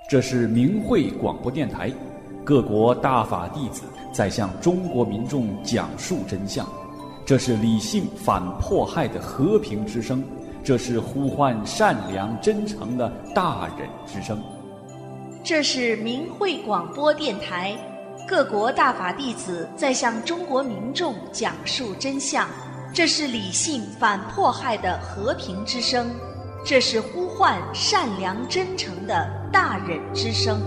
这是明慧广播电台，各国大法弟子在向中国民众讲述真相。这是理性反迫害的和平之声，这是呼唤善良真诚的大忍之声。 这是明慧广播电台，各国大法弟子在向中国民众讲述真相。这是理性反迫害的和平之声，这是呼唤善良真诚的大忍之声。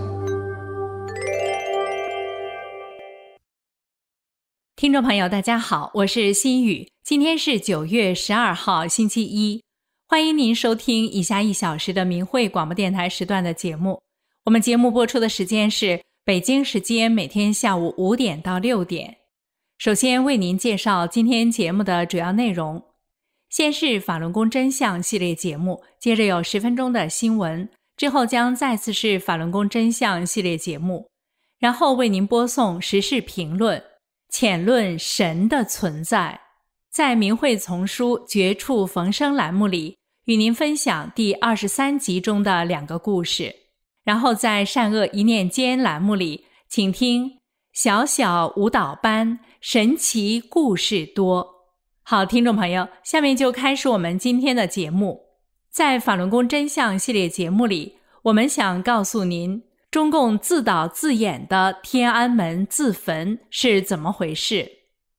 听众朋友大家好，我是心雨，今天是9月12号星期一，欢迎您收听以下1小时的明慧广播电台时段的节目。我们节目播出的时间是北京时间每天下午5点到6点。首先为您介绍今天节目的主要内容，先是法轮功真相系列节目，接着有10分钟的新闻，之后将再次是法轮功真相系列节目，然后为您播送时事评论，浅论神的存在。在明慧丛书绝处逢生栏目里，与您分享第23集中的2个故事。然后在善恶一念间栏目里，请听小小舞蹈班，神奇故事多。好，听众朋友，下面就开始我们今天的节目。在法轮功真相系列节目里，我们想告诉您，中共自导自演的天安门自焚是怎么回事。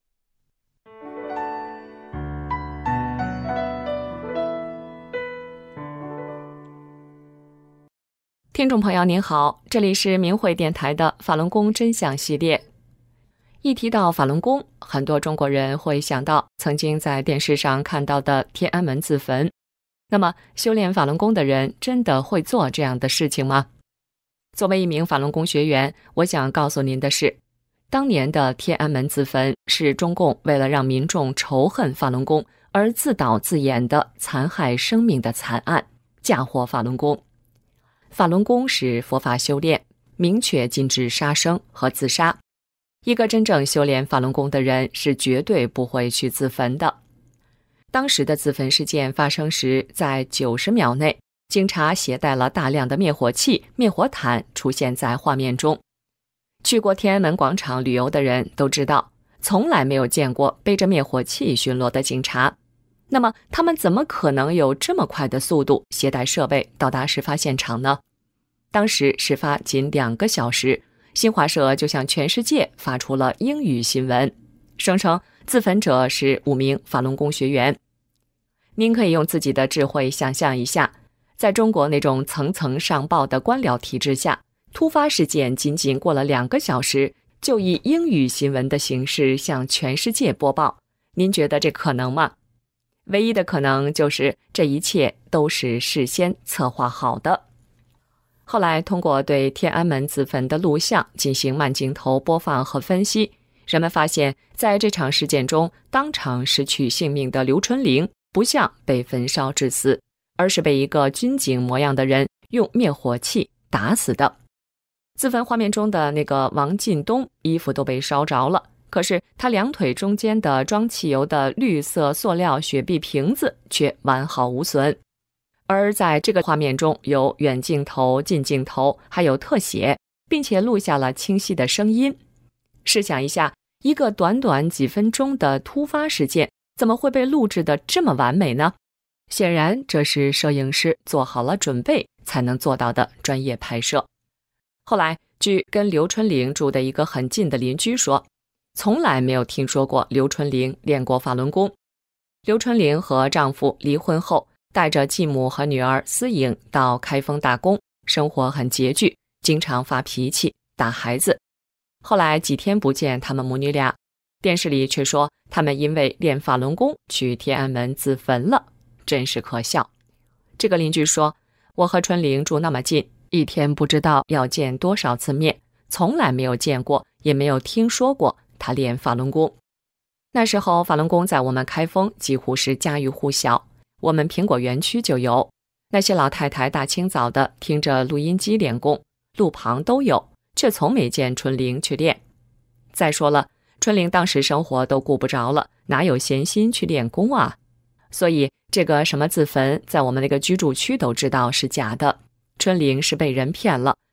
听众朋友您好，这里是明慧电台的法轮功真相系列。一提到法轮功，很多中国人会想到曾经在电视上看到的天安门自焚。那么修炼法轮功的人真的会做这样的事情吗？作为一名法轮功学员，我想告诉您的是，当年的天安门自焚是中共为了让民众仇恨法轮功而自导自演的残害生命的惨案，嫁祸法轮功。法轮功是佛法修炼，明确禁止杀生和自杀。一个真正修炼法轮功的人是绝对不会去自焚的。当时的自焚事件发生时，在90秒内，警察携带了大量的灭火器、灭火毯出现在画面中。去过天安门广场旅游的人都知道，从来没有见过背着灭火器巡逻的警察。那么他们怎么可能有这么快的速度携带设备到达事发现场呢？当时事发仅2个小时，新华社就向全世界发出了英语新闻，声称自焚者是5名法轮功学员。您可以用自己的智慧想象一下，在中国那种层层上报的官僚体制下，突发事件仅仅过了2个小时，就以英语新闻的形式向全世界播报，您觉得这可能吗？唯一的可能就是这一切都是事先策划好的。后来通过对天安门自焚的录像进行慢镜头播放和分析，人们发现在这场事件中当场失去性命的刘春玲不像被焚烧致死，而是被一个军警模样的人用灭火器打死的。自焚画面中的那个王进东衣服都被烧着了，可是他2腿中间的装汽油的绿色塑料雪碧瓶子却完好无损。而在这个画面中有远镜头、近镜头，还有特写，并且录下了清晰的声音。试想一下，一个短短几分钟的突发事件，怎么会被录制得这么完美呢？显然这是摄影师做好了准备才能做到的专业拍摄。后来据跟刘春玲住的一个很近的邻居说，从来没有听说过刘春玲练过法轮功。刘春玲和丈夫离婚后，带着继母和女儿思颖到开封打工，生活很拮据，经常发脾气打孩子。后来几天不见他们母女俩，电视里却说他们因为练法轮功去天安门自焚了，真是可笑。这个邻居说，我和春玲住那么近，一天不知道要见多少次面，从来没有见过也没有听说过他练法轮功。那时候法轮功在我们开封几乎是家喻户晓，我们苹果园区就有，那些老太太大清早的听着录音机练功，路旁都有，却从没见春玲去练。再说了，春玲当时生活都顾不着了，哪有闲心去练功啊？所以这个什么自焚，在我们那个居住区都知道是假的。春玲是被人骗了，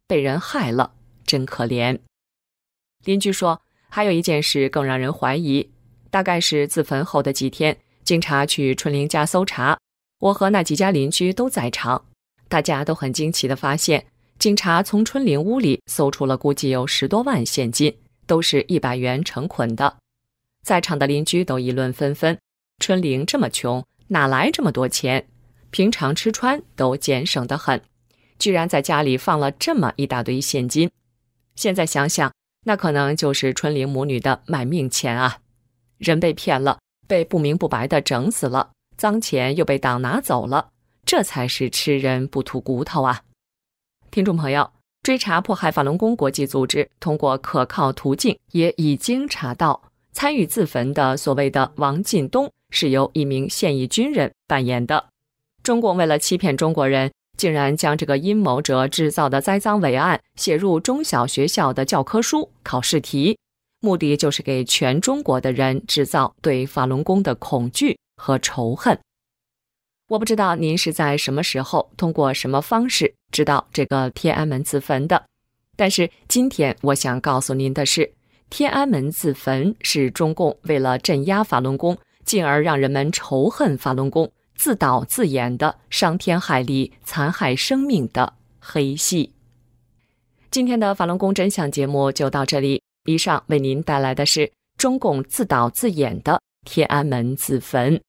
被人害了，真可怜。邻居说，还有一件事更让人怀疑，大概是自焚后的几天，警察去春玲家搜查，我和那几家邻居都在场，大家都很惊奇地发现，警察从春玲屋里搜出了估计有10多万现金，都是100元成捆的。在场的邻居都议论纷纷，春玲这么穷，哪来这么多钱？平常吃穿都俭省得很，居然在家里放了这么一大堆现金。现在想想，那可能就是春玲母女的卖命钱啊！人被骗了，被不明不白地整死了，赃钱又被党拿走了，这才是吃人不吐骨头啊！听众朋友，追查迫害法轮功国际组织通过可靠途径也已经查到，参与自焚的所谓的王进东是由一名现役军人扮演的。中共为了欺骗中国人，竟然将这个阴谋者制造的栽赃伪案写入中小学校的教科书、考试题，目的就是给全中国的人制造对法轮功的恐惧和仇恨。我不知道您是在什么时候通过什么方式知道这个天安门自焚的，但是今天我想告诉您的是，天安门自焚是中共为了镇压法轮功，进而让人们仇恨法轮功，自导自演的伤天害理、残害生命的黑戏。今天的法轮功真相节目就到这里，以上为您带来的是中共自导自演的天安门自焚。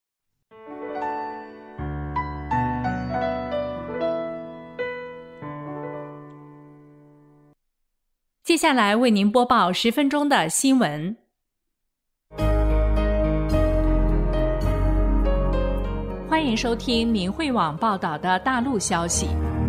接下来为您播报10分钟的新闻。欢迎收听民汇网报道的大陆消息。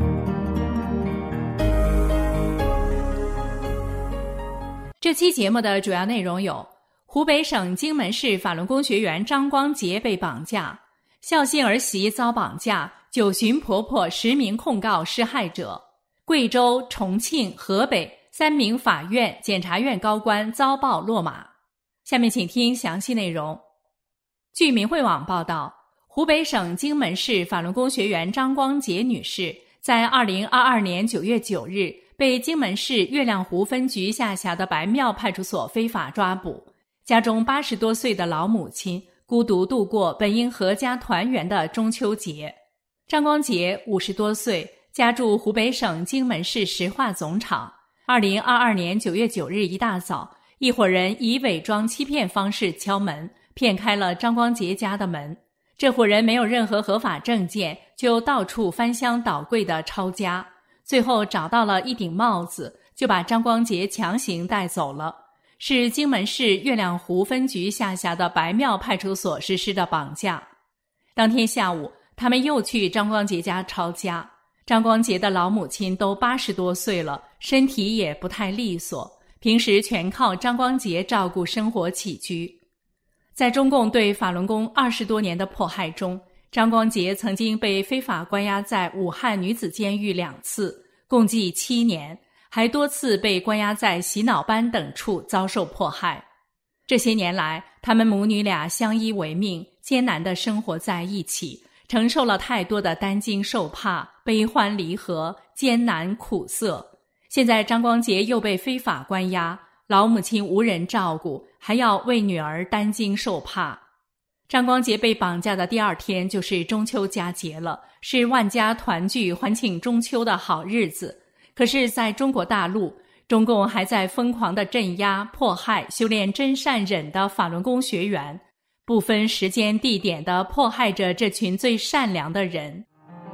这期节目的主要内容有：湖北省荆门市法轮功学员张光杰被绑架，孝心儿媳遭绑架，9旬婆婆实名控告施害者；贵州、重庆、河北3名法院、检察院高官遭曝落马。下面请听详细内容。据民汇网报道，湖北省荆门市法轮功学员张光杰女士在2022年9月9日被荆门市月亮湖分局下辖的白庙派出所非法抓捕，家中80多岁的老母亲孤独度过本应阖家团圆的中秋节。张光杰50多岁，家住湖北省荆门市石化总厂。2022年9月9日一大早，一伙人以伪装欺骗方式敲门，骗开了张光杰家的门。这伙人没有任何合法证件，就到处翻箱倒柜的抄家，最后找到了一顶帽子，就把张光杰强行带走了。是荆门市月亮湖分局下辖的白庙派出所实施的绑架。当天下午，他们又去张光杰家抄家。张光杰的老母亲都80多岁了，身体也不太利索，平时全靠张光杰照顾生活起居。在中共对法轮功20多年的迫害中，张光杰曾经被非法关押在武汉女子监狱2次，共计7年，还多次被关押在洗脑班等处遭受迫害。这些年来，他们母女俩相依为命，艰难地生活在一起，承受了太多的担惊受怕、悲欢离合、艰难苦涩。现在张光杰又被非法关押，老母亲无人照顾，还要为女儿担惊受怕。张光杰被绑架的第2天就是中秋佳节了，是万家团聚欢庆中秋的好日子。可是在中国大陆，中共还在疯狂地镇压、迫害修炼真善忍的法轮功学员，不分时间地点地迫害着这群最善良的人。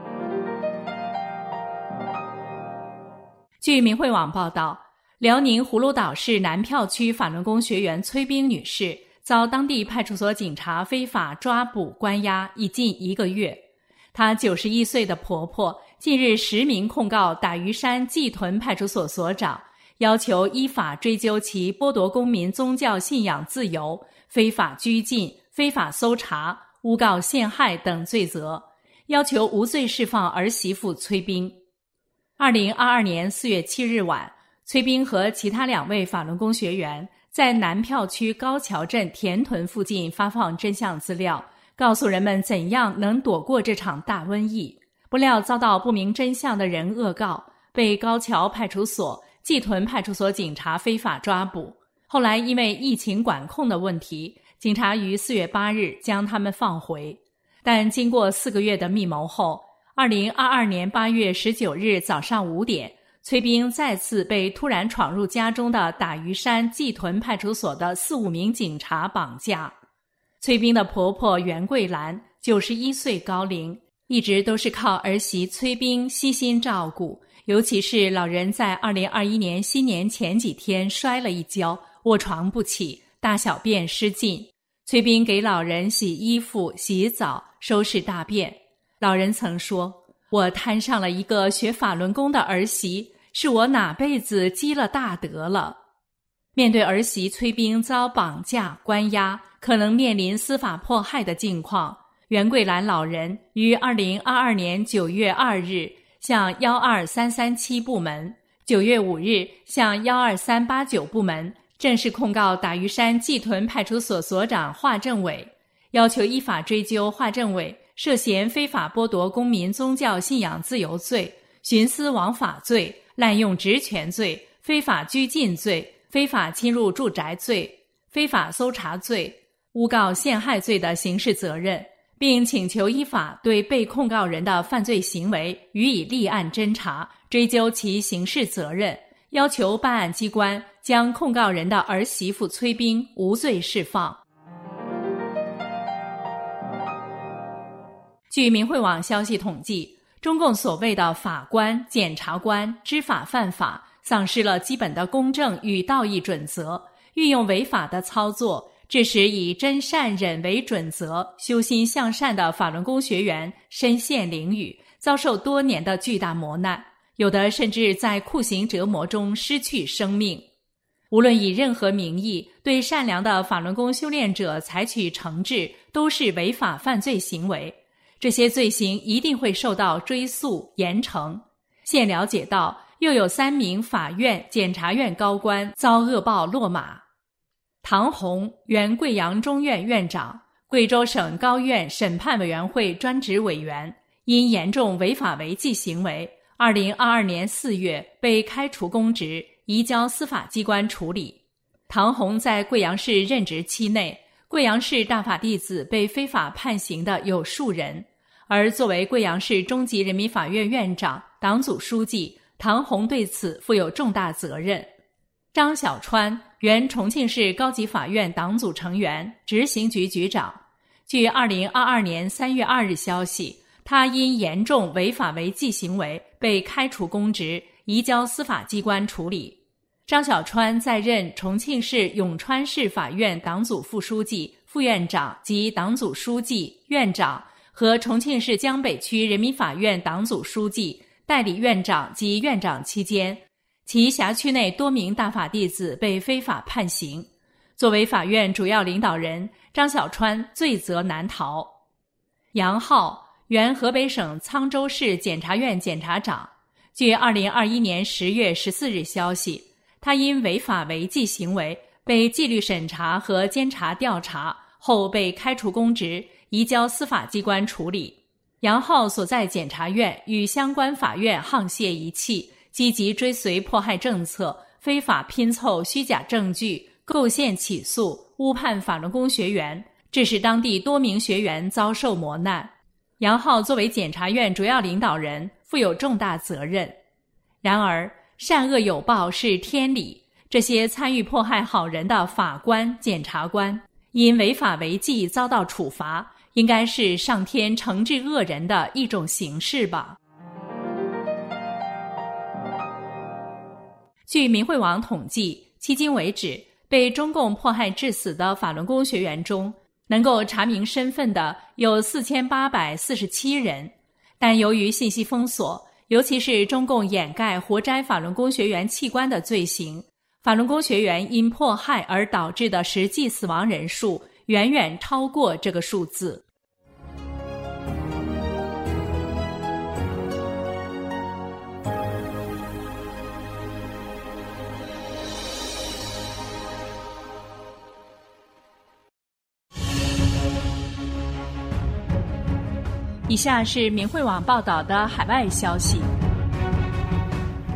据民汇网报道，辽宁葫芦岛市南票区法轮功学员崔冰女士遭当地派出所警察非法抓捕关押已近1个月。她91岁的婆婆近日实名控告打鱼山季屯派出所所长，要求依法追究其剥夺公民宗教信仰自由、非法拘禁、非法搜查、诬告陷害等罪责，要求无罪释放儿媳妇崔冰。2022年4月7日晚，崔冰和其他2位法轮功学员在南票区高桥镇田屯附近发放真相资料，告诉人们怎样能躲过这场大瘟疫。不料遭到不明真相的人恶告， 被高桥派出所、济屯派出所警察非法抓捕。后来因为疫情管控的问题，警察于4月8日将他们放回。但经过4个月的密谋后，2022年8月19日早上5点，崔冰再次被突然闯入家中的打鱼山济屯派出所的4、5名警察绑架。崔冰的婆婆袁桂兰91岁高龄，一直都是靠儿媳崔冰悉心照顾，尤其是老人在2021年新年前几天摔了一跤，卧床不起，大小便失禁。崔冰给老人洗衣服、洗澡、收拾大便。老人曾说，我摊上了一个学法轮功的儿媳，是我哪辈子积了大德了。面对儿媳崔冰遭绑架关押，可能面临司法迫害的境况，袁桂兰老人于2022年9月2日向12337部门、9月5日向12389部门正式控告打鱼山济屯派出所所长华政委，要求依法追究华政委涉嫌非法剥夺公民宗教信仰自由罪、徇私枉法罪、滥用职权罪、非法拘禁罪、非法侵入住宅罪、非法搜查罪、诬告陷害罪的刑事责任，并请求依法对被控告人的犯罪行为予以立案侦查，追究其刑事责任，要求办案机关将控告人的儿媳妇崔冰无罪释放。据明慧网消息统计，中共所谓的法官、检察官知法犯法，丧失了基本的公正与道义准则，运用违法的操作，致使以真善忍为准则修心向善的法轮功学员身陷囹圄，遭受多年的巨大磨难，有的甚至在酷刑折磨中失去生命。无论以任何名义对善良的法轮功修炼者采取惩治，都是违法犯罪行为，这些罪行一定会受到追诉严惩。现了解到，又有3名法院、检察院高官遭恶报落马。唐红，原贵阳中院院长，贵州省高院审判委员会专职委员，因严重违法违纪行为，2022年4月被开除公职，移交司法机关处理。唐红在贵阳市任职期内，贵阳市大法弟子被非法判刑的有数人，而作为贵阳市中级人民法院院长、党组书记，唐红对此负有重大责任。张小川，原重庆市高级法院党组成员、执行局局长。据2022年3月2日消息，他因严重违法违纪行为被开除公职，移交司法机关处理。张小川在任重庆市永川市法院党组副书记、副院长及党组书记、院长和重庆市江北区人民法院党组书记、代理院长及院长期间，其辖区内多名大法弟子被非法判刑。作为法院主要领导人，张小川罪责难逃。杨浩，原河北省沧州市检察院检察长。据2021年10月14日消息，他因违法违纪行为被纪律审查和监察调查后被开除公职，移交司法机关处理。杨浩所在检察院与相关法院沆瀣一气，积极追随迫害政策，非法拼凑虚假证据，构陷起诉，误判法轮功学员，致使当地多名学员遭受磨难。杨浩作为检察院主要领导人，负有重大责任。然而，善恶有报是天理，这些参与迫害好人的法官、检察官，因违法违纪遭到处罚，应该是上天惩治恶人的一种形式吧。据明慧网统计，迄今为止，被中共迫害致死的法轮功学员中，能够查明身份的有4847人，但由于信息封锁，尤其是中共掩盖活摘法轮功学员器官的罪行，法轮功学员因迫害而导致的实际死亡人数远远超过这个数字。以下是明慧网报道的海外消息。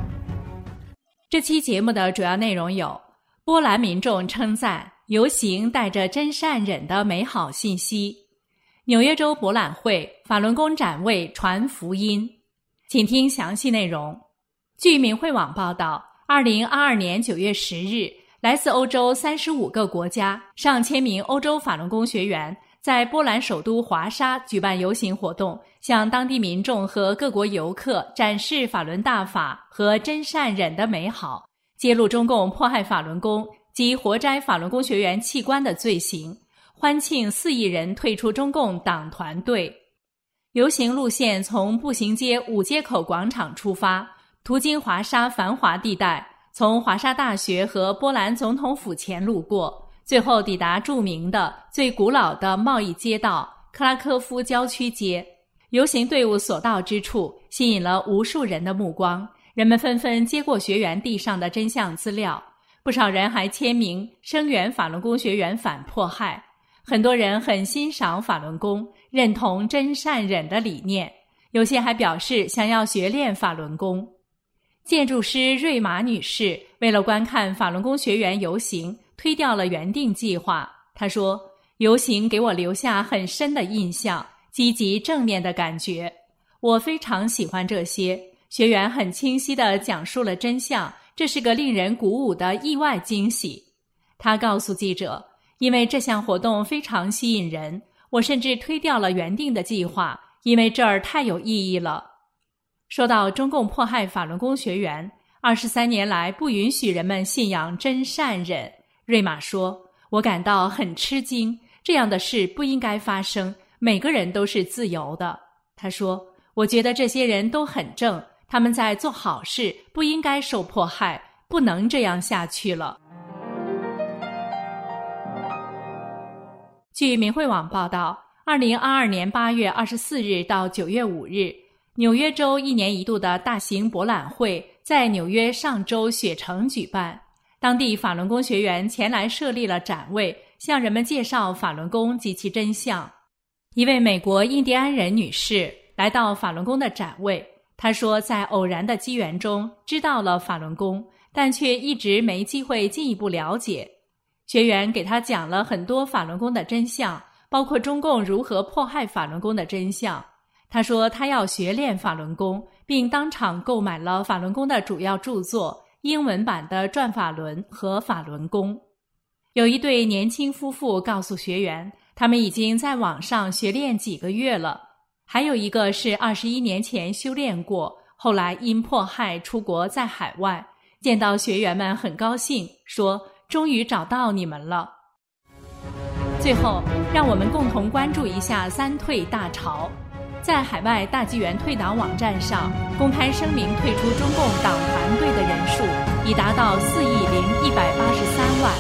这期节目的主要内容有：波兰民众称赞游行带着真善忍的美好信息；纽约州博览会法轮功展位传福音。请听详细内容。据明慧网报道，2022年9月10日，来自欧洲35个国家上千名欧洲法轮功学员在波兰首都华沙举办游行活动，向当地民众和各国游客展示法轮大法和真善忍的美好，揭露中共迫害法轮功及活摘法轮功学员器官的罪行，欢庆4亿人退出中共党团队。游行路线从步行街5街口广场出发，途经华沙繁华地带，从华沙大学和波兰总统府前路过，最后抵达著名的最古老的贸易街道克拉科夫郊区街。游行队伍所到之处，吸引了无数人的目光，人们纷纷接过学员地上的真相资料，不少人还签名声援法轮功学员反迫害。很多人很欣赏法轮功，认同真善忍的理念，有些还表示想要学练法轮功。建筑师瑞玛女士为了观看法轮功学员游行，推掉了原定计划。她说，游行给我留下很深的印象，积极正面的感觉。我非常喜欢这些，学员很清晰地讲述了真相，这是个令人鼓舞的意外惊喜。她告诉记者，因为这项活动非常吸引人，我甚至推掉了原定的计划，因为这儿太有意义了。说到中共迫害法轮功学员，23年来不允许人们信仰真善忍，瑞玛说，我感到很吃惊，这样的事不应该发生，每个人都是自由的。他说，我觉得这些人都很正，他们在做好事，不应该受迫害，不能这样下去了。据明慧网报道，2022年8月24日到9月5日，纽约州1年1度的大型博览会在纽约上州雪城举办，当地法轮功学员前来设立了展位，向人们介绍法轮功及其真相。一位美国印第安人女士来到法轮功的展位，她说在偶然的机缘中知道了法轮功，但却一直没机会进一步了解。学员给她讲了很多法轮功的真相，包括中共如何迫害法轮功的真相。她说她要学练法轮功，并当场购买了法轮功的主要著作，英文版的《转法轮》和《法轮功》。有一对年轻夫妇告诉学员，他们已经在网上学练几个月了，还有一个是21年前修炼过，后来因迫害出国在海外，见到学员们很高兴，说终于找到你们了。最后，让我们共同关注一下三退大潮。在海外大纪元退党网站上公开声明退出中共党团队的人数已达到4.183亿。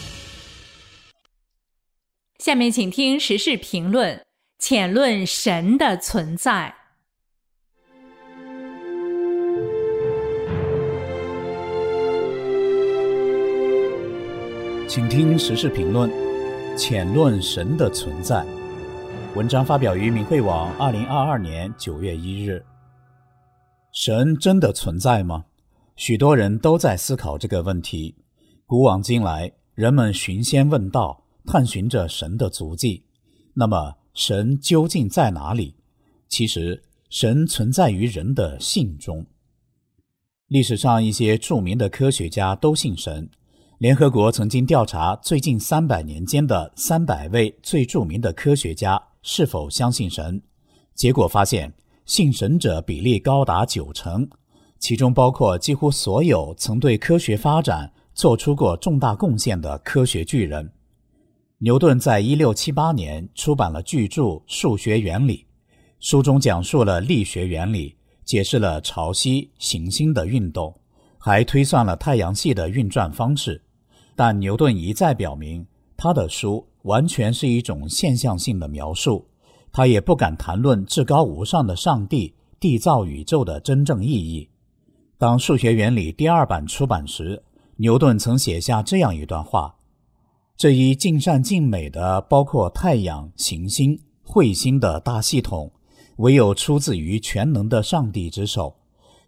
下面请听时事评论，浅论神的存在。 请听时事评论，浅论神的存在。文章发表于明慧网2022年9月1日。神真的存在吗？许多人都在思考这个问题。古往今来，人们寻仙问道，探寻着神的足迹。那么，神究竟在哪里？其实，神存在于人的信中。历史上一些著名的科学家都信神。联合国曾经调查最近300年间的300位最著名的科学家是否相信神，结果发现信神者比例高达90%，其中包括几乎所有曾对科学发展做出过重大贡献的科学巨人。牛顿在1678年出版了巨著《数学原理》，书中讲述了力学原理，解释了潮汐、行星的运动，还推算了太阳系的运转方式。但牛顿一再表明，他的书完全是一种现象性的描述，他也不敢谈论至高无上的上帝缔造宇宙的真正意义。当《数学原理》第2版出版时，牛顿曾写下这样一段话：这一尽善尽美的包括太阳、行星、彗星的大系统，唯有出自于全能的上帝之手。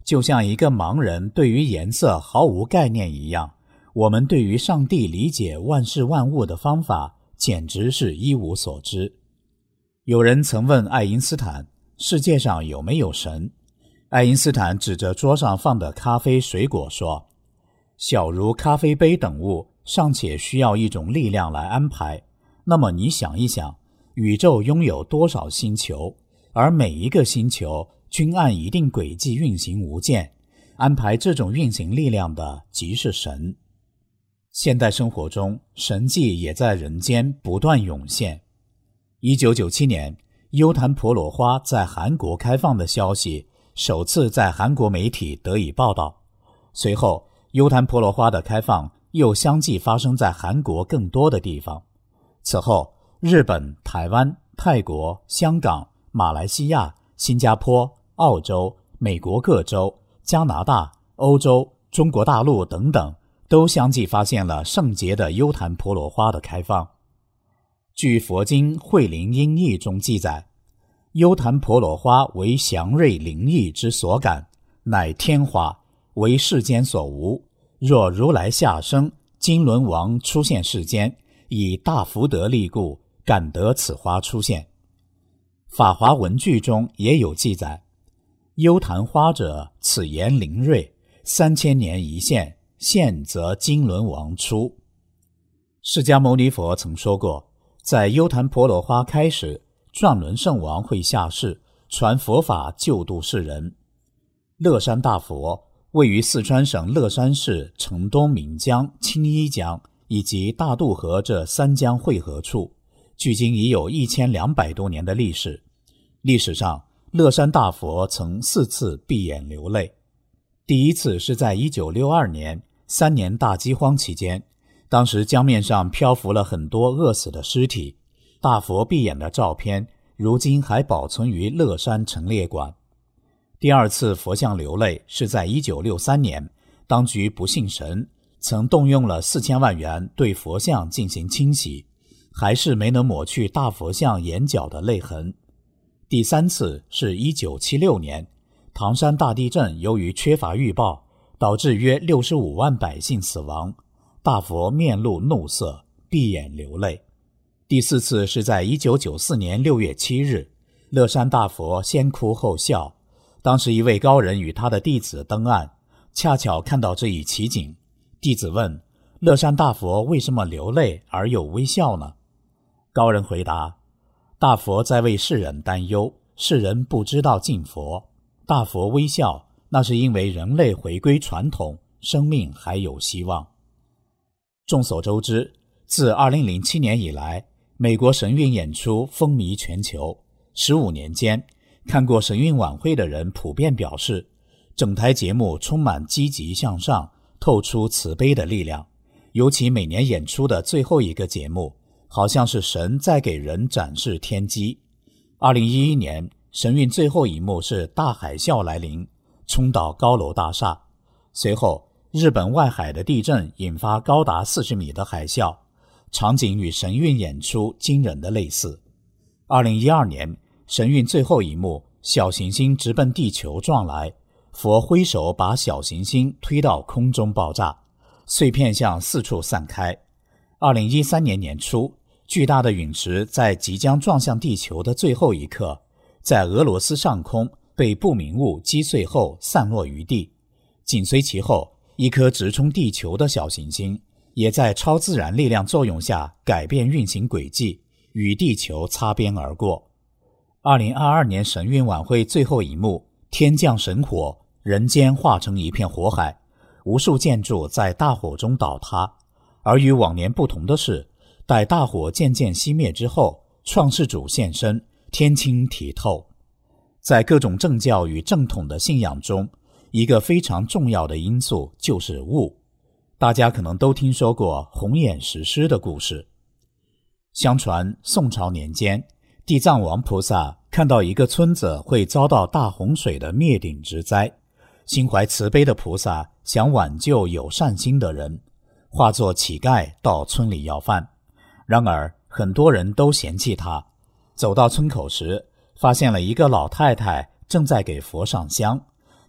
就像一个盲人对于颜色毫无概念一样，我们对于上帝理解万事万物的方法简直是一无所知。有人曾问爱因斯坦，世界上有没有神？爱因斯坦指着桌上放的咖啡水果说，小如咖啡杯等物尚且需要一种力量来安排，那么你想一想，宇宙拥有多少星球，而每一个星球均按一定轨迹运行无间，安排这种运行力量的即是神。现代生活中，神迹也在人间不断涌现。1997年，优昙婆罗花在韩国开放的消息首次在韩国媒体得以报道，随后优昙婆罗花的开放又相继发生在韩国更多的地方。此后，日本、台湾、泰国、香港、马来西亚、新加坡、澳洲、美国各州、加拿大、欧洲、中国大陆等等，都相继发现了圣洁的优昙婆罗花的开放。据佛经慧灵音译中记载，优昙婆罗花为祥瑞灵异之所感，乃天花，为世间所无。若如来下生，金轮王出现世间，以大福德力故，感得此花出现。法华文句中也有记载，优昙花者，此言灵瑞，3000年一现，现则金轮王出。释迦牟尼佛曾说过，在优昙婆罗花开始，转轮圣王会下世，传佛法救度世人。乐山大佛位于四川省乐山市城东岷江、青衣江以及大渡河这三江汇合处，距今已有1200多年的历史。历史上，乐山大佛曾4次闭眼流泪。第一次是在1962年3年大饥荒期间，当时江面上漂浮了很多饿死的尸体，大佛闭眼的照片如今还保存于乐山陈列馆。第二次佛像流泪是在1963年，当局不信神，曾动用了4000万元对佛像进行清洗，还是没能抹去大佛像眼角的泪痕。第三次是1976年，唐山大地震由于缺乏预报，导致约65万百姓死亡，大佛面露怒色，闭眼流泪。第四次是在1994年6月7日，乐山大佛先哭后笑。当时一位高人与他的弟子登岸，恰巧看到这一奇景。弟子问，乐山大佛为什么流泪而又微笑呢？高人回答，大佛在为世人担忧，世人不知道敬佛，大佛微笑，那是因为人类回归传统，生命还有希望。众所周知，自2007年以来，美国神韵演出风靡全球。15年间，看过神韵晚会的人普遍表示，整台节目充满积极向上，透出慈悲的力量。尤其每年演出的最后一个节目，好像是神在给人展示天机。2011年，神韵最后一幕是大海啸来临，冲倒高楼大厦。随后，日本外海的地震引发高达40米的海啸，场景与神韵演出惊人的类似。2012年，神韵最后一幕，小行星直奔地球撞来，佛挥手把小行星推到空中爆炸，碎片向四处散开。2013年年初，巨大的陨石在即将撞向地球的最后一刻，在俄罗斯上空被不明物击碎后散落于地。紧随其后，一颗直冲地球的小行星也在超自然力量作用下改变运行轨迹，与地球擦边而过。2022年神韵晚会最后一幕，天降神火，人间化成一片火海，无数建筑在大火中倒塌。而与往年不同的是，待大火渐渐熄灭之后，创世主现身，天清体透。在各种正教与正统的信仰中，一个非常重要的因素就是雾。大家可能都听说过红眼石狮的故事。相传宋朝年间，地藏王菩萨看到一个村子会遭到大洪水的灭顶之灾，心怀慈悲的菩萨想挽救有善心的人，化作乞丐到村里要饭。然而很多人都嫌弃他，走到村口时，发现了一个老太太正在给佛上香，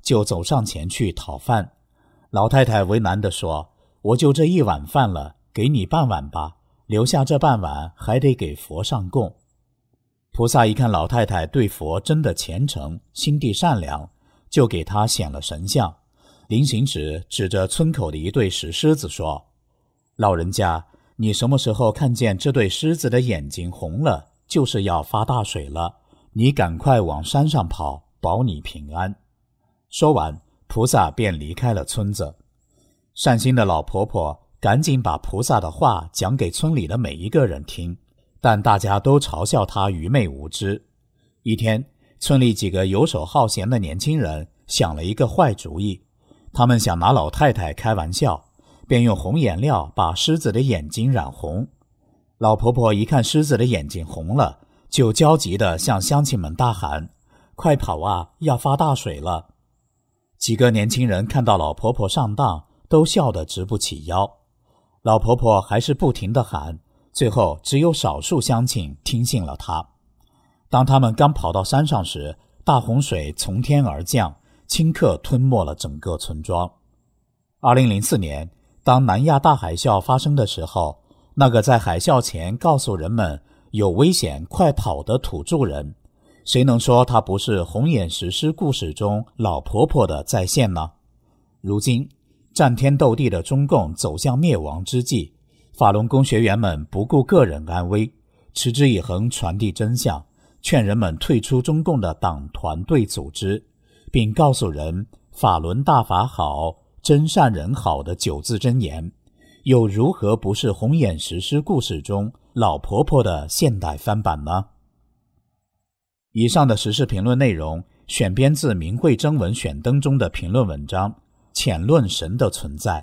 就走上前去讨饭。老太太为难地说：“我就这一碗饭了，给你半碗吧，留下这半碗还得给佛上供。”菩萨一看老太太对佛真的虔诚，心地善良，就给她显了神像。临行时指着村口的一对石狮子说：“老人家，你什么时候看见这对狮子的眼睛红了，就是要发大水了，你赶快往山上跑，保你平安。”说完，菩萨便离开了村子。善心的老婆婆赶紧把菩萨的话讲给村里的每一个人听，但大家都嘲笑她愚昧无知。一天，村里几个游手好闲的年轻人想了一个坏主意，他们想拿老太太开玩笑，便用红颜料把狮子的眼睛染红。老婆婆一看狮子的眼睛红了，就焦急地向乡亲们大喊：“快跑啊，要发大水了！”几个年轻人看到老婆婆上当，都笑得直不起腰。老婆婆还是不停地喊，最后只有少数乡亲听信了她。当他们刚跑到山上时，大洪水从天而降，顷刻吞没了整个村庄。2004年，当南亚大海啸发生的时候，那个在海啸前告诉人们有危险快跑的土著人，谁能说他不是红眼石狮故事中老婆婆的再现呢？如今战天斗地的中共走向灭亡之际，法轮功学员们不顾个人安危，持之以恒传递真相，劝人们退出中共的党团队组织，并告诉人法轮大法好，真善人好的9字真言，又如何不是红眼石狮故事中老婆婆的现代翻版呢？以上的时事评论内容选编自明慧征文选登中的评论文章《浅论神的存在》。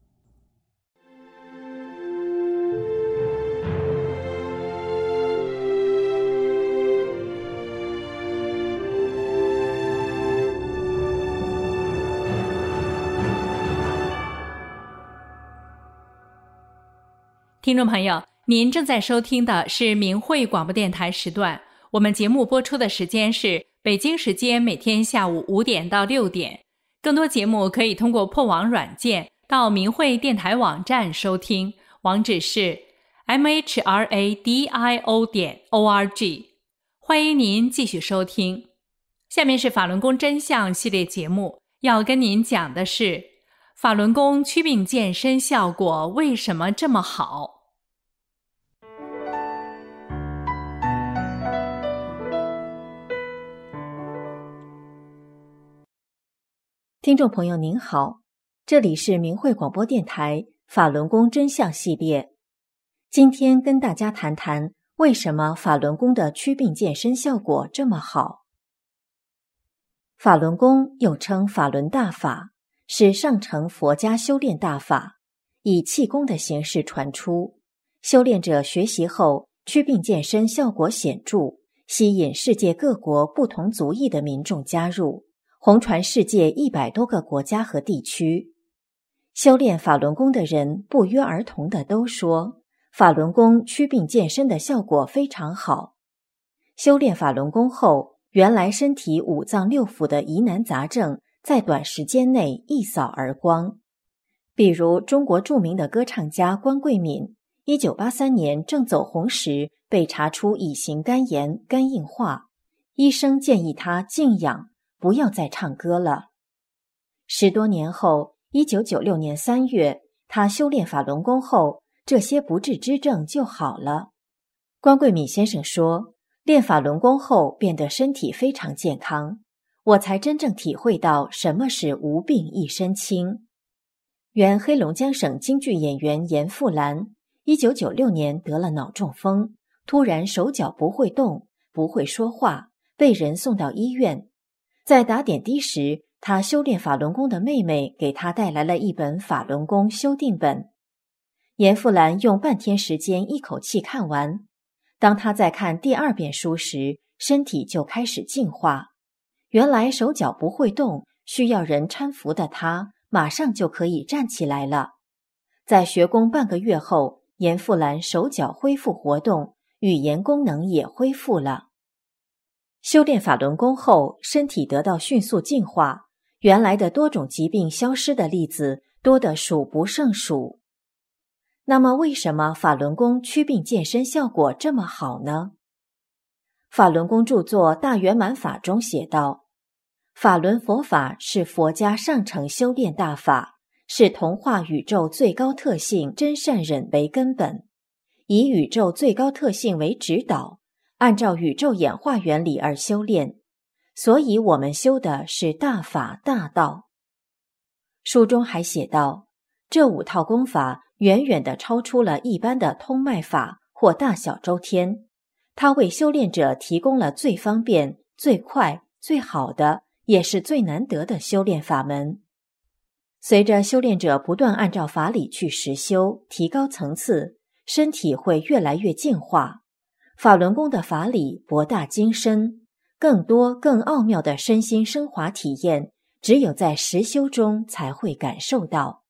听众朋友，您正在收听的是明慧广播电台时段，我们节目播出的时间是北京时间每天下午5点到6点。更多节目可以通过破网软件到明慧电台网站收听，网址是 mhradio.org。 欢迎您继续收听。下面是法轮功真相系列节目，要跟您讲的是法轮功祛病健身效果为什么这么好？ 听众朋友您好，这里是明慧广播电台法轮功真相系列。今天跟大家谈谈为什么法轮功的祛病健身效果这么好。法轮功又称法轮大法，是上乘佛家修炼大法，以气功的形式传出，修炼者学习后祛病健身效果显著，吸引世界各国不同族裔的民众加入，红传世界100多个国家和地区。修炼法轮功的人不约而同地都说，法轮功祛病健身的效果非常好。修炼法轮功后，原来身体5脏6腑的疑难杂症在短时间内一扫而光。比如中国著名的歌唱家关桂敏，1983年正走红时被查出乙型肝炎、肝硬化，医生建议他静养，不要再唱歌了。10多年后，1996年3月，他修炼法轮功后，这些不治之症就好了。关桂敏先生说，练法轮功后变得身体非常健康，我才真正体会到什么是无病一身轻。原黑龙江省京剧演员严复兰，1996年得了脑中风，突然手脚不会动，不会说话，被人送到医院。在打点滴时，他修炼法轮功的妹妹给他带来了一本法轮功修订本。严复兰用半天时间一口气看完，当他在看第2遍书时，身体就开始净化。原来手脚不会动，需要人搀扶的他，马上就可以站起来了。在学功半个月后，严复兰手脚恢复活动，语言功能也恢复了。修炼法轮功后，身体得到迅速净化， 原来的多种疾病消失的例子多得数不胜数。那么为什么法轮功祛病健身效果这么好呢？法轮功著作《大圆满法》中写道，法轮佛法是佛家上乘修炼大法，是同化宇宙最高特性真善忍为根本，以宇宙最高特性为指导，按照宇宙演化原理而修炼，所以我们修的是大法大道。书中还写道，这5套功法远远地超出了一般的通脉法或大小周天，它为修炼者提供了最方便、最快、最好的，也是最难得的修炼法门。随着修炼者不断按照法理去实修，提高层次，身体会越来越净化。法轮功的法理博大精深，更多更奥妙的身心升华体验，只有在实修中才会感受到。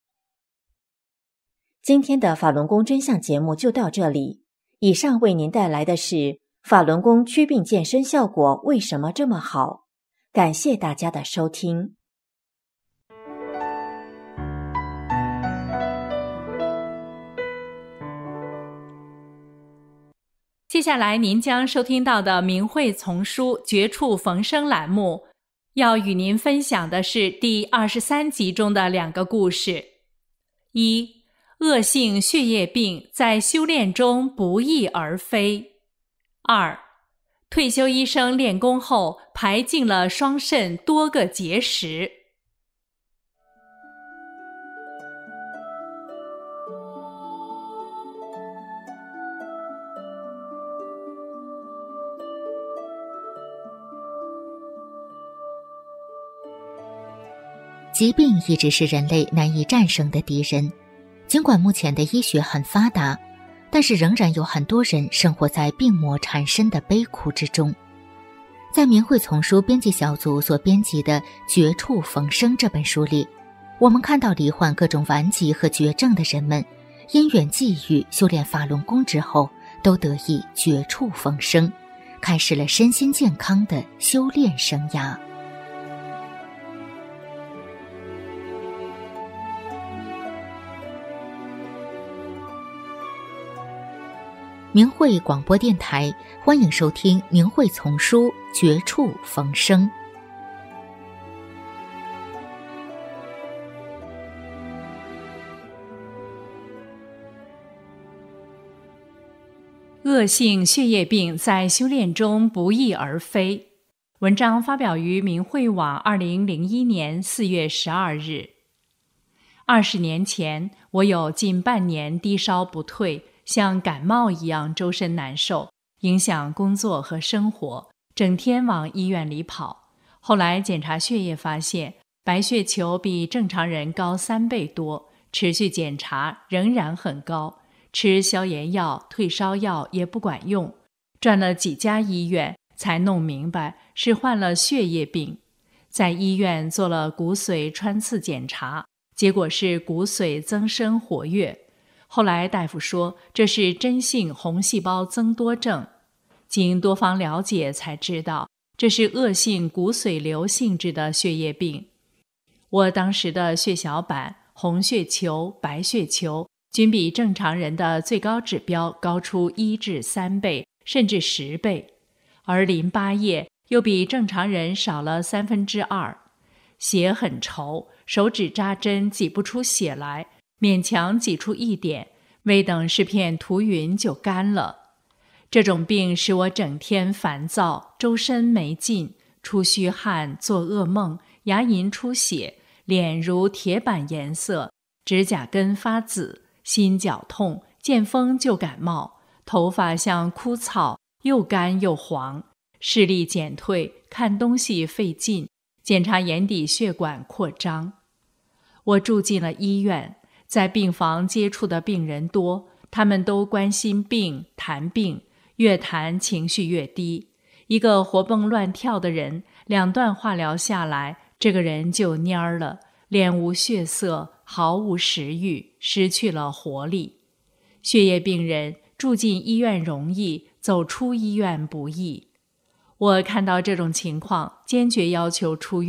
今天的法轮功真相节目就到这里，以上为您带来的是法轮功祛病健身效果为什么这么好，感谢大家的收听。 接下来您将收听到的明慧丛书绝处逢生栏目，要与您分享的是第23集中的2个故事。1. 恶性血液病在修炼中不翼而飞。2. 退休医生练功后排尽了双肾多个结石。 疾病一直是人类难以战胜的敌人，尽管目前的医学很发达，但是仍然有很多人生活在病魔缠身的悲苦之中。在明慧丛书编辑小组所编辑的《绝处逢生》这本书里，我们看到罹患各种顽疾和绝症的人们，因缘际遇修炼法轮功之后，都得以绝处逢生，开始了身心健康的修炼生涯。明慧广播电台，欢迎收听明慧丛书《绝处逢生》。 恶性血液病在修炼中不翼而飞。文章发表于明慧网2001年4月12日。20年前，我有近半年低烧不退，像感冒一样周身难受，影响工作和生活，整天往医院里跑。后来检查血液发现，白血球比正常人高3倍多，持续检查仍然很高，吃消炎药、退烧药也不管用，转了几家医院才弄明白是患了血液病。在医院做了骨髓穿刺检查，结果是骨髓增生活跃。后来大夫说这是真性红细胞增多症，经多方了解才知道这是恶性骨髓瘤性质的血液病。我当时的血小板、红血球、白血球均比正常人的最高指标高出1至3倍，甚至10倍，而淋巴液又比正常人少了2/3，血很稠，手指扎针挤不出血来，勉强挤出一点，未等是片涂匀就干了。这种病使我整天烦躁，周身没劲，出虚汗，做噩梦，牙龈出血，脸如铁板颜色，指甲根发紫，心绞痛，见风就感冒，头发像枯草，又干又黄，视力减退，看东西费劲，检查眼底血管扩张。我住进了医院，在病房接触的病人多，他们都关心病，谈病，越谈情绪越低。一个活蹦乱跳的人，2段化疗下来，这个人就蔫儿了，脸无血色，毫无食欲，失去了活力。血液病人住进医院容易，走出医院不易。我看到这种情况，坚决要求出院，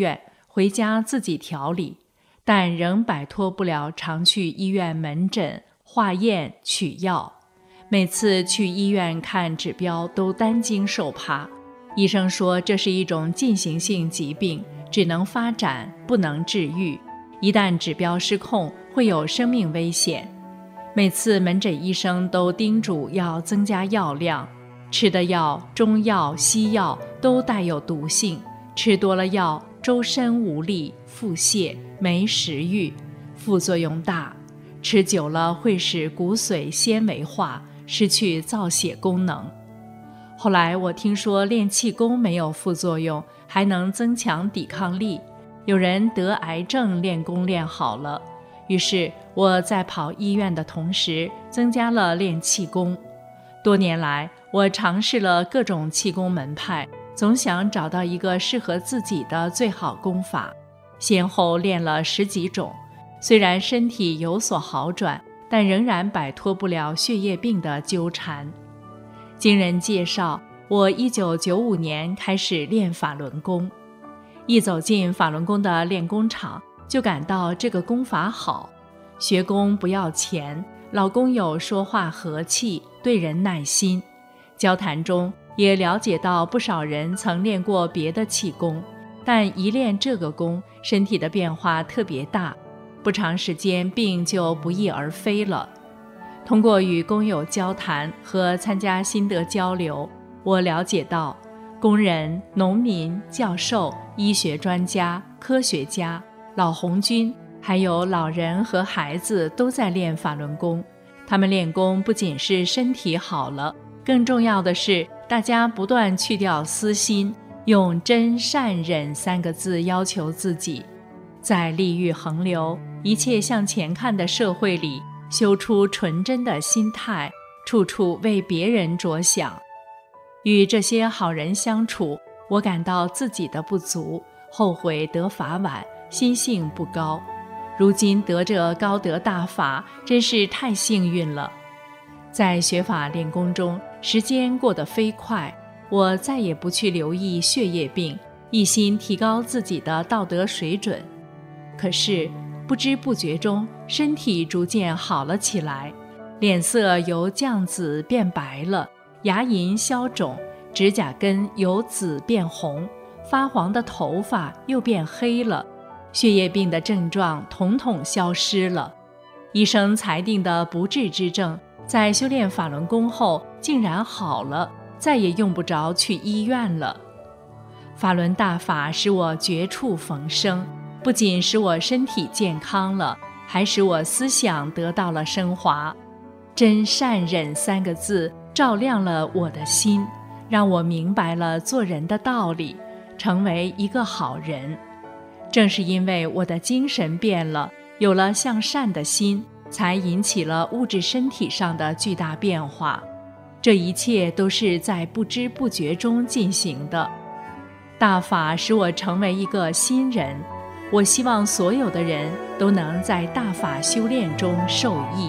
回家自己调理，但仍摆脱不了常去医院门诊、化验、取药。每次去医院看指标都担惊受怕，医生说这是一种进行性疾病，只能发展，不能治愈，一旦指标失控，会有生命危险。每次门诊医生都叮嘱要增加药量，吃的药、中药、西药都带有毒性，吃多了药，周身无力、腹泻、没食欲，副作用大，吃久了会使骨髓纤维化，失去造血功能。后来我听说练气功没有副作用，还能增强抵抗力，有人得癌症练功练好了。于是我在跑医院的同时增加了练气功。多年来，我尝试了各种气功门派，总想找到一个适合自己的最好功法，先后练了10几种。虽然身体有所好转，但仍然摆脱不了血液病的纠缠。经人介绍，我1995年开始练法轮功。一走进法轮功的练功场，就感到这个功法好，学功不要钱，老工友说话和气，对人耐心。交谈中也了解到不少人曾练过别的气功，但一练这个功，身体的变化特别大，不长时间病就不翼而飞了。通过与工友交谈和参加心得交流，我了解到工人、农民、教授、医学专家、科学家、老红军，还有老人和孩子都在练法轮功。他们练功不仅是身体好了，更重要的是大家不断去掉私心，用真善忍3个字要求自己，在利欲横流、一切向前看的社会里，修出纯真的心态，处处为别人着想。与这些好人相处，我感到自己的不足，后悔得法晚，心性不高。如今得这高德大法，真是太幸运了。在学法练功中，时间过得飞快，我再也不去留意血液病，一心提高自己的道德水准。可是不知不觉中，身体逐渐好了起来，脸色由绛紫变白了，牙龈消肿，指甲根由紫变红，发黄的头发又变黑了，血液病的症状统统消失了。医生裁定的不治之症，在修炼法轮功后竟然好了，再也用不着去医院了。法轮大法使我绝处逢生，不仅使我身体健康了，还使我思想得到了升华。真善忍3个字照亮了我的心，让我明白了做人的道理，成为一个好人。正是因为我的精神变了，有了向善的心，才引起了物质身体上的巨大变化。这一切都是在不知不觉中进行的。大法使我成为一个新人，我希望所有的人都能在大法修炼中受益。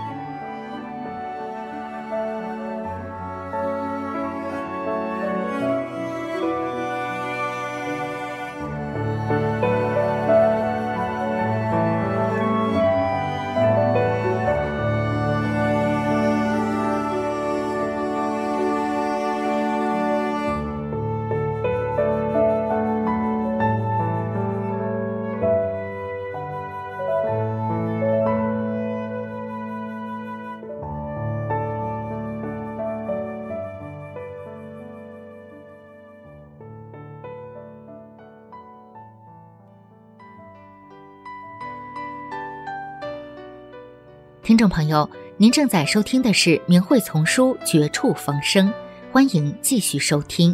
听众朋友，您正在收听的是明慧丛书《绝处逢生》，欢迎继续收听。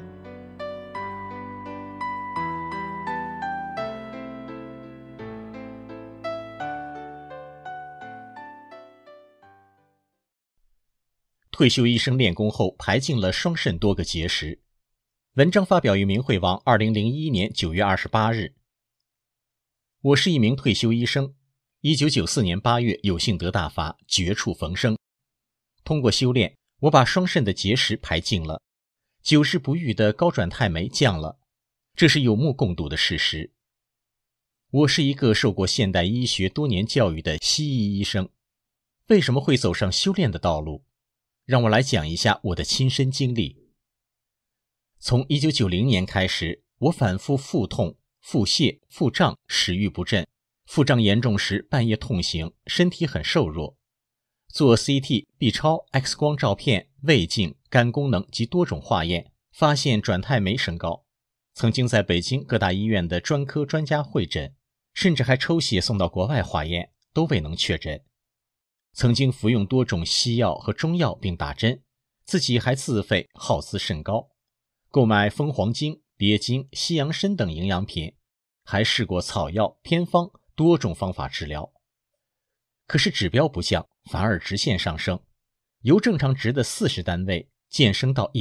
退休医生练功后排尽了双肾多个结石。文章发表于明慧网2001年9月28日。我是一名退休医生，1994年8月有幸得大法，绝处逢生。通过修炼，我把双肾的结石排尽了，久治不愈的高转态酶降了，这是有目共睹的事实。 我是一个受过现代医学多年教育的西医医生，为什么会走上修炼的道路？让我来讲一下我的亲身经历。从1990年开始，我反复腹痛、腹泻、腹胀，食欲不振，腹胀严重时半夜痛醒，身体很瘦弱。做 CT、B 超、X 光照片、胃镜、肝功能及多种化验，发现转态酶升高。曾经在北京各大医院的专科专家会诊，甚至还抽血送到国外化验，都未能确诊。曾经服用多种西药和中药并打针，自己还自费，耗资甚高，购买蜂黄精、鳖精、西洋参等营养品，还试过草药、偏方多种方法治疗。可是指标不降，反而直线上升，由正常值的40单位渐升到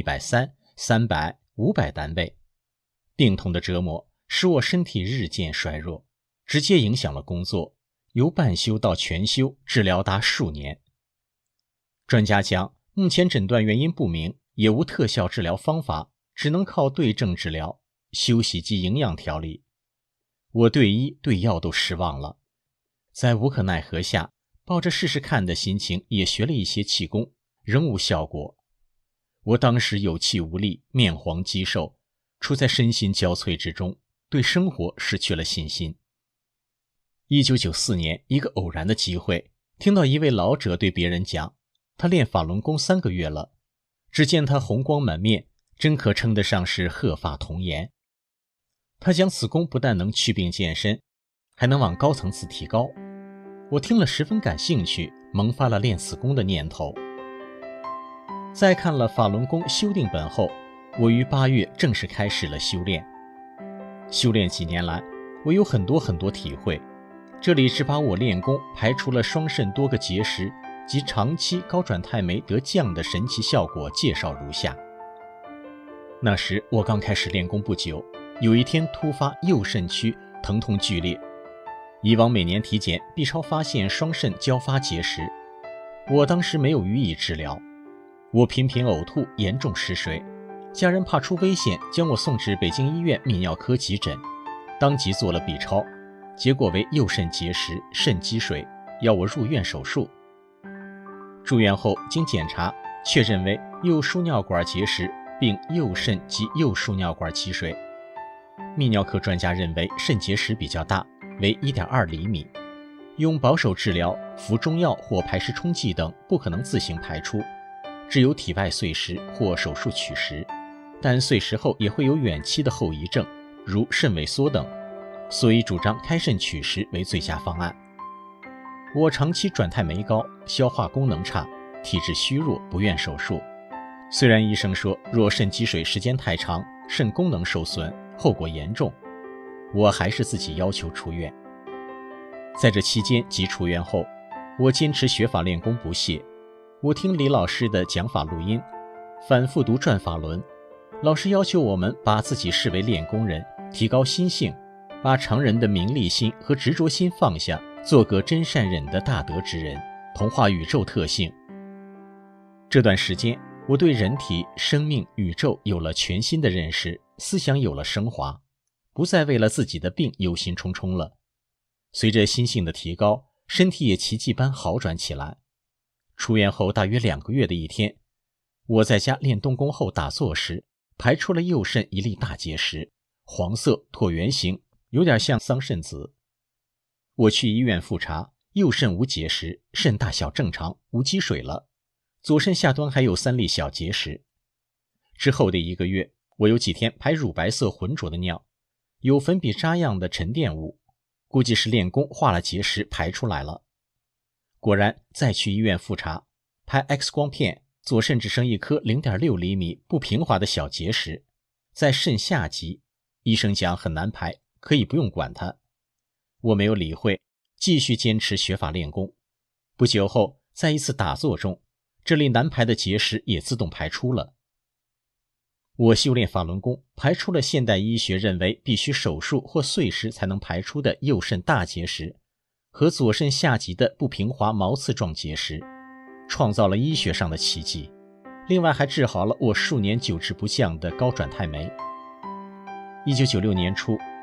130、300、500单位。病痛的折磨使我身体日渐衰弱，直接影响了工作，由半休到全休，治疗达数年。专家讲，目前诊断原因不明，也无特效治疗方法，只能靠对症治疗、休息及营养调理。我对医对药都失望了，在无可奈何下，抱着试试看的心情，也学了一些气功，仍无效果。我当时有气无力，面黄肌瘦，处在身心交瘁之中，对生活失去了信心。1994年，一个偶然的机会，听到一位老者对别人讲，他练法轮功3个月了，只见他红光满面，真可称得上是鹤发童颜。他讲此功不但能祛病健身，还能往高层次提高。我听了十分感兴趣，萌发了练此功的念头。在看了法轮功修订本后，我于8月正式开始了修炼。修炼几年来，我有很多体会，这里只把我练功排除了双肾多个结石及长期高转态酶得降的神奇效果介绍如下。那时我刚开始练功不久，有一天突发右肾区疼痛剧烈，以往每年体检 B 超发现双肾交发结石，我当时没有予以治疗，我频频呕吐，严重失水，家人怕出危险，将我送至北京医院泌尿科急诊，当即做了 B 超，结果为右肾结石、肾积水，要我入院手术。住院后经检查，确认为右输尿管结石，并右肾及右输尿管积水。泌尿科专家认为肾结石比较大，为 1.2 厘米，用保守治疗、服中药或排石冲剂等不可能自行排出，只有体外碎石或手术取石，但碎石后也会有远期的后遗症，如肾萎缩等，所以主张开肾取石为最佳方案。我长期转态酶高，消化功能差，体质虚弱，不愿手术。虽然医生说若肾积水时间太长，肾功能受损，后果严重，我还是自己要求出院。在这期间及出院后，我坚持学法练功不懈。我听李老师的讲法录音，反复读转法轮。老师要求我们把自己视为练功人，提高心性，把常人的名利心和执着心放下，做个真善忍的大德之人，同化宇宙特性。这段时间，我对人体、生命、宇宙有了全新的认识，思想有了升华，不再为了自己的病忧心忡忡了。随着心性的提高，身体也奇迹般好转起来。出院后大约2个月的一天，我在家练动功后打坐时，排出了右肾一粒大结石，黄色椭圆形，有点像桑葚子。我去医院复查，右肾无结石，肾大小正常，无积水了。左肾下端还有3粒小结石。之后的1个月，我有几天排乳白色浑浊的尿，有粉笔渣样的沉淀物，估计是练功化了结石排出来了。果然，再去医院复查，拍 X 光片，左肾只剩一颗 0.6 厘米不平滑的小结石，在肾下极，医生讲很难排，可以不用管它。我没有理会，继续坚持学法练功。不久后，在一次打坐中，这里难排的结石也自动排出了。我修炼法轮功，排出了现代医学认为必须手术或碎石才能排出的右肾大结石和左肾下极的不平滑毛刺状结石，创造了医学上的奇迹。另外还治好了我数年久治不降的高转态酶。1996年初，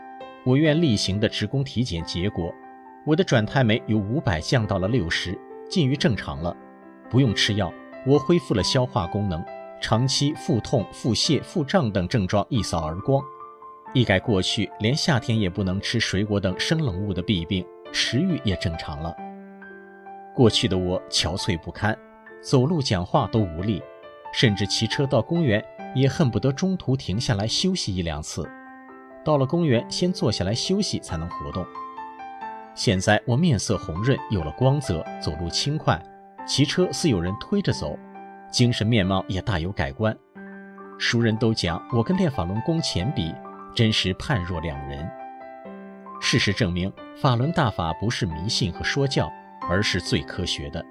我院例行的职工体检结果，我的转胎酶由500降到了60，近于正常了，不用吃药，我恢复了消化功能，长期腹痛、腹泻、腹胀等症状一扫而光。一改过去连夏天也不能吃水果等生冷物的弊病，食欲也正常了。过去的我憔悴不堪，走路讲话都无力，甚至骑车到公园也恨不得中途停下来休息1-2次，到了公园先坐下来休息才能活动。现在我面色红润，有了光泽，走路轻快，骑车似有人推着走，精神面貌也大有改观。熟人都讲我跟练法轮功前比，真是判若两人。事实证明，法轮大法不是迷信和说教，而是最科学的。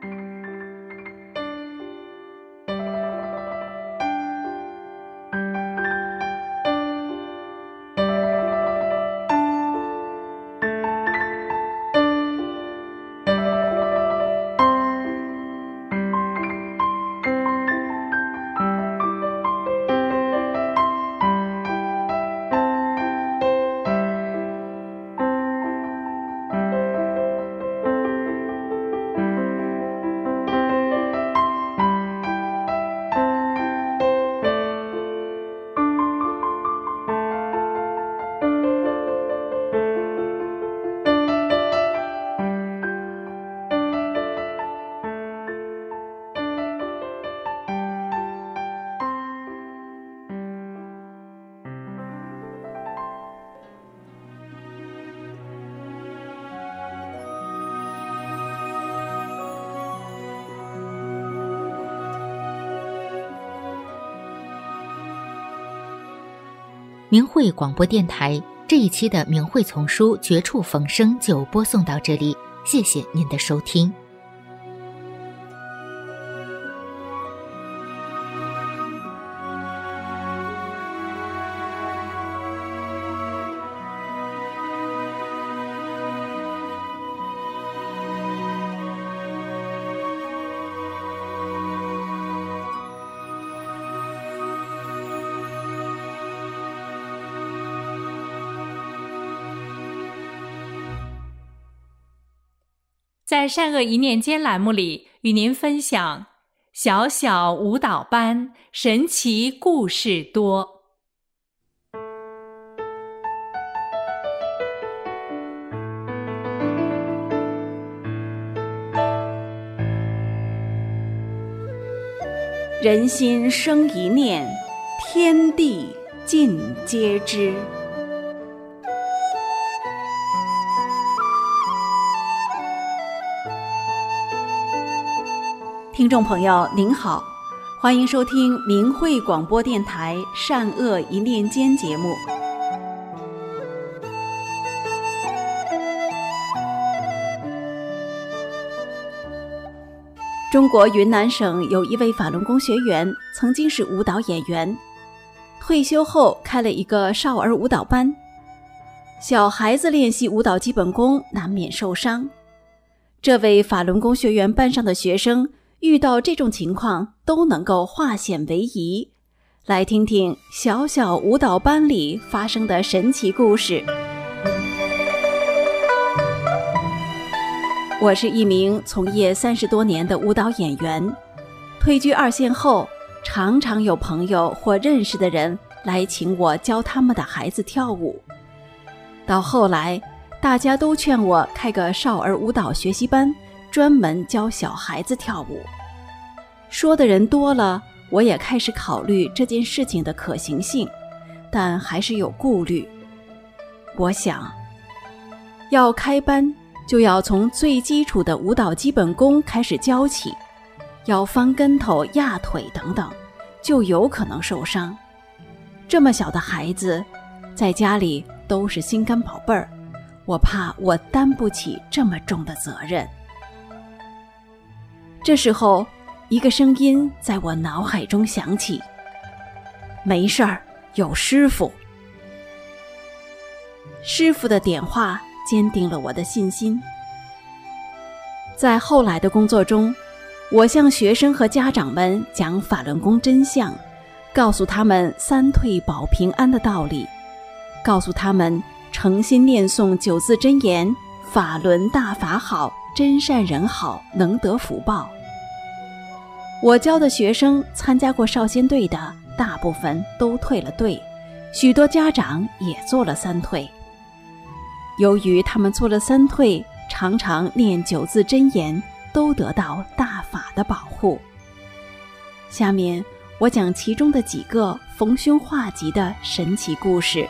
明慧广播电台这一期的明慧丛书绝处逢生就播送到这里，谢谢您的收听。 在善恶一念间栏目里，与您分享小小舞蹈班，神奇故事多。 人心生一念，天地尽皆知。听众朋友您好，欢迎收听明慧广播电台善恶一念间节目。中国云南省有一位法轮功学员，曾经是舞蹈演员，退休后开了一个少儿舞蹈班。小孩子练习舞蹈基本功难免受伤，这位法轮功学员班上的学生遇到这种情况都能够化险为夷。来听听小小舞蹈班里发生的神奇故事。我是一名从业30多年的舞蹈演员，退居2线后，常常有朋友或认识的人来请我教他们的孩子跳舞。到后来，大家都劝我开个少儿舞蹈学习班，专门教小孩子跳舞。说的人多了，我也开始考虑这件事情的可行性，但还是有顾虑。我想，要开班就要从最基础的舞蹈基本功开始教起，要翻跟头、压腿等等，就有可能受伤。这么小的孩子，在家里都是心肝宝贝儿，我怕我担不起这么重的责任。这时候，一个声音在我脑海中响起：没事儿，有师傅。师傅的点化坚定了我的信心。在后来的工作中，我向学生和家长们讲法轮功真相，告诉他们3退保平安的道理，告诉他们诚心念诵9字真言：法轮大法好，真善人好，能得福报。我教的学生参加过少先队的，大部分都退了队，许多家长也做了3退。由于他们做了3退，常常念9字真言，都得到大法的保护。下面我讲其中的几个逢凶化吉的神奇故事。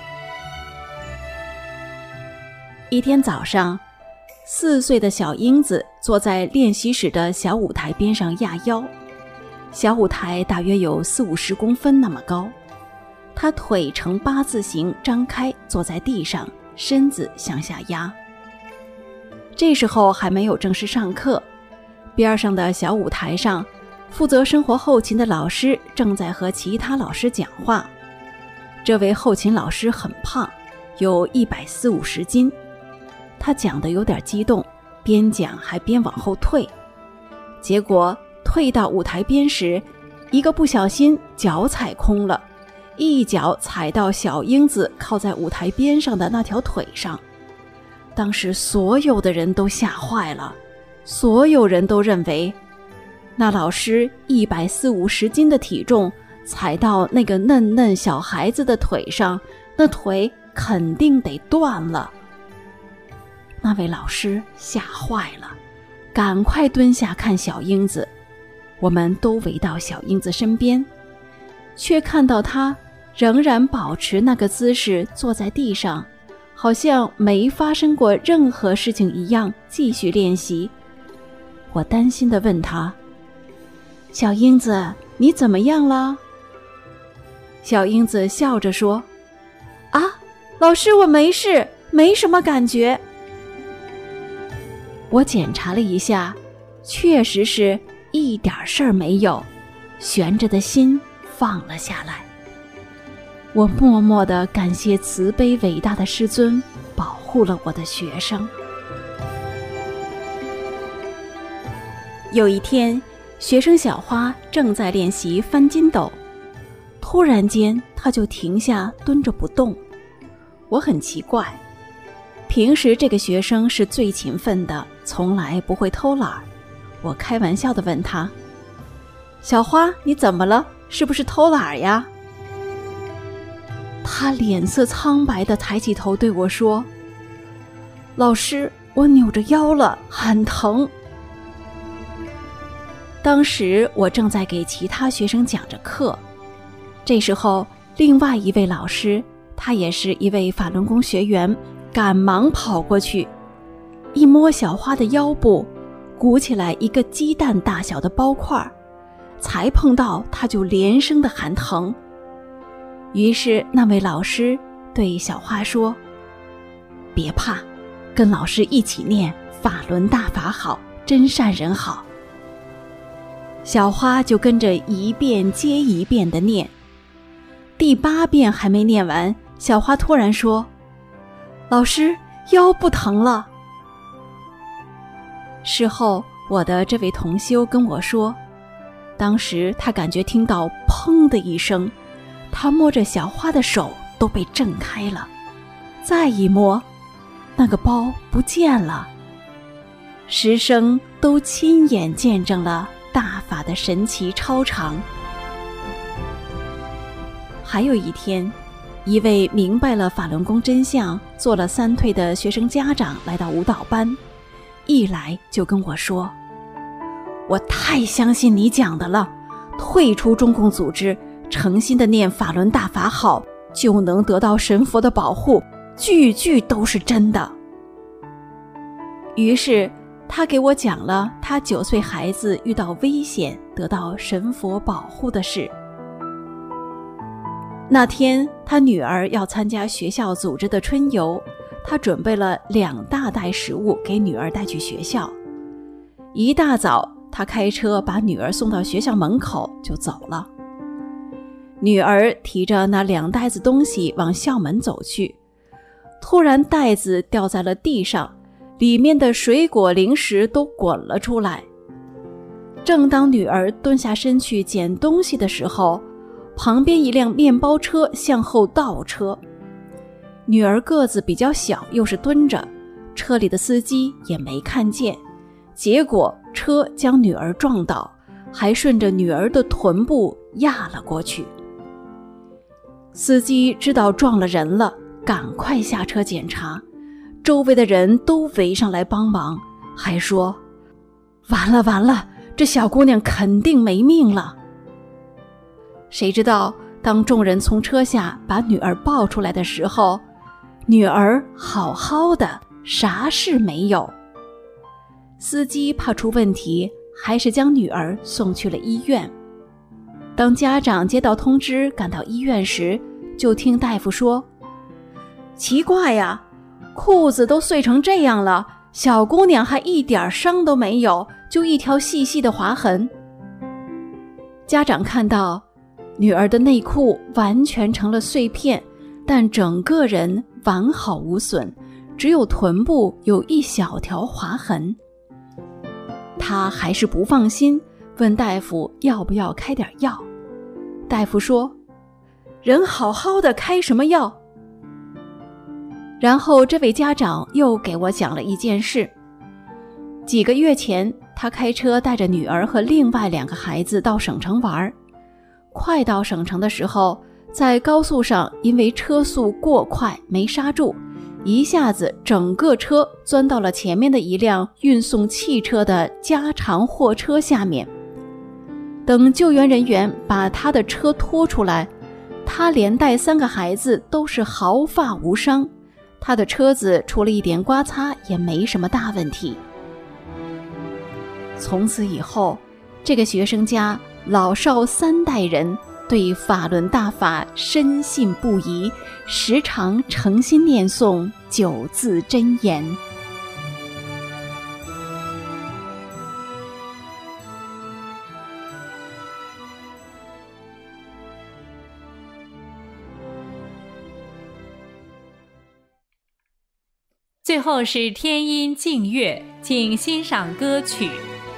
一天早上，4岁的小英子坐在练习室的小舞台边上压腰，小舞台大约有40-50公分那么高，她腿呈8字形张开坐在地上，身子向下压。这时候还没有正式上课，边上的小舞台上，负责生活后勤的老师正在和其他老师讲话。这位后勤老师很胖，有140-150斤，他讲得有点激动，边讲还边往后退。结果退到舞台边时，一个不小心脚踩空了，一脚踩到小英子靠在舞台边上的那条腿上。当时所有的人都吓坏了，所有人都认为那老师140-150斤的体重踩到那个嫩嫩小孩子的腿上，那腿肯定得断了。那位老师吓坏了，赶快蹲下看小英子。我们都围到小英子身边，却看到她仍然保持那个姿势坐在地上，好像没发生过任何事情一样，继续练习。我担心地问她：小英子，你怎么样了？小英子笑着说：啊，老师，我没事，没什么感觉。我检查了一下，确实是一点事儿没有，悬着的心放了下来。我默默地感谢慈悲伟大的师尊保护了我的学生。有一天，学生小花正在练习翻筋斗，突然间她就停下蹲着不动。我很奇怪，平时这个学生是最勤奋的，从来不会偷懒。我开玩笑地问她：小花，你怎么了？是不是偷懒呀？她脸色苍白地抬起头对我说：老师，我扭着腰了，很疼。当时我正在给其他学生讲着课，这时候另外一位老师，他也是一位法轮功学员，赶忙跑过去，一摸小花的腰部，鼓起来一个鸡蛋大小的包块，才碰到他就连声的喊疼。于是那位老师对小花说：别怕，跟老师一起念法轮大法好，真善人好。小花就跟着一遍接一遍地念，第8遍还没念完，小花突然说：老师，腰不疼了。事后我的这位同修跟我说，当时他感觉听到砰的一声，他摸着小花的手都被震开了，再一摸，那个包不见了。师生都亲眼见证了大法的神奇超常。还有一天，一位明白了法轮功真相，做了3退的学生家长来到舞蹈班，一来就跟我说：我太相信你讲的了，退出中共组织，诚心的念法轮大法好，就能得到神佛的保护，句句都是真的。于是他给我讲了他9岁孩子遇到危险得到神佛保护的事。那天他女儿要参加学校组织的春游，他准备了2大袋食物给女儿带去学校。一大早，他开车把女儿送到学校门口就走了。女儿提着那2袋子东西往校门走去，突然袋子掉在了地上，里面的水果零食都滚了出来。正当女儿蹲下身去捡东西的时候，旁边一辆面包车向后倒车， 女儿个子比较小，又是蹲着，车里的司机也没看见，结果车将女儿撞倒，还顺着女儿的臀部压了过去。司机知道撞了人了，赶快下车检查，周围的人都围上来帮忙，还说完了完了，这小姑娘肯定没命了。谁知道当众人从车下把女儿抱出来的时候，女儿好好的，啥事没有。司机怕出问题，还是将女儿送去了医院。当家长接到通知赶到医院时，就听大夫说，奇怪呀，裤子都碎成这样了，小姑娘还一点伤都没有，就一条细细的划痕。家长看到女儿的内裤完全成了碎片，但整个人完好无损，只有臀部有一小条划痕。他还是不放心，问大夫要不要开点药。大夫说，人好好的开什么药？然后这位家长又给我讲了一件事。几个月前，他开车带着女儿和另外2个孩子到省城玩，快到省城的时候，在高速上因为车速过快没刹住，一下子整个车钻到了前面的一辆运送汽车的加长货车下面。等救援人员把他的车拖出来，他连带3个孩子都是毫发无伤，他的车子除了一点刮擦也没什么大问题。从此以后，这个学生家老少3代人对法轮大法深信不疑，时常诚心念诵9字真言。 最后是天音静乐，请欣赏歌曲。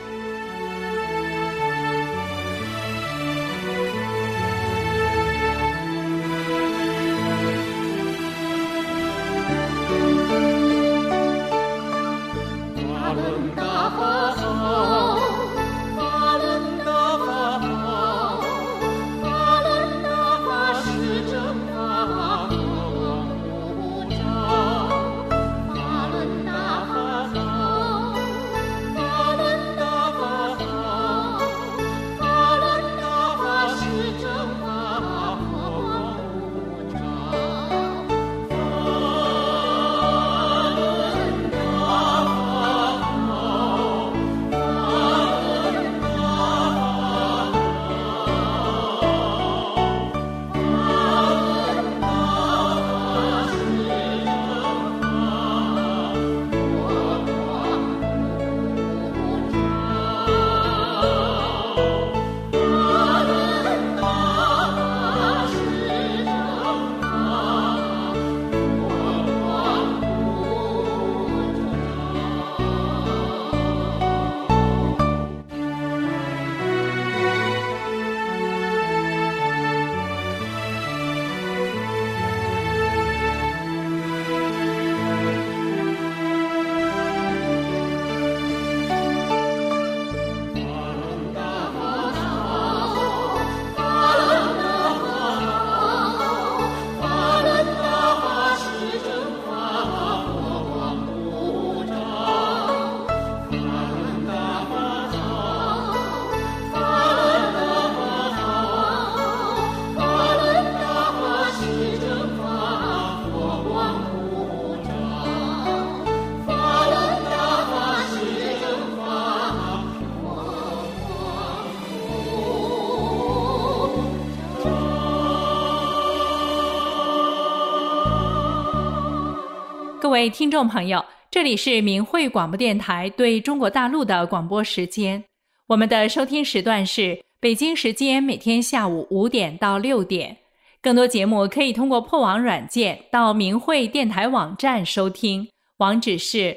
各位听众朋友，这里是明慧广播电台对中国大陆的广播时间。我们的收听时段是北京时间每天下午5点到6点。更多节目可以通过破网软件到明慧电台网站收听，网址是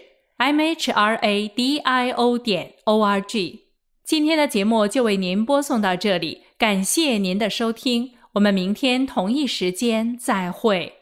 mhradio.org。今天的节目就为您播送到这里，感谢您的收听，我们明天同一时间再会。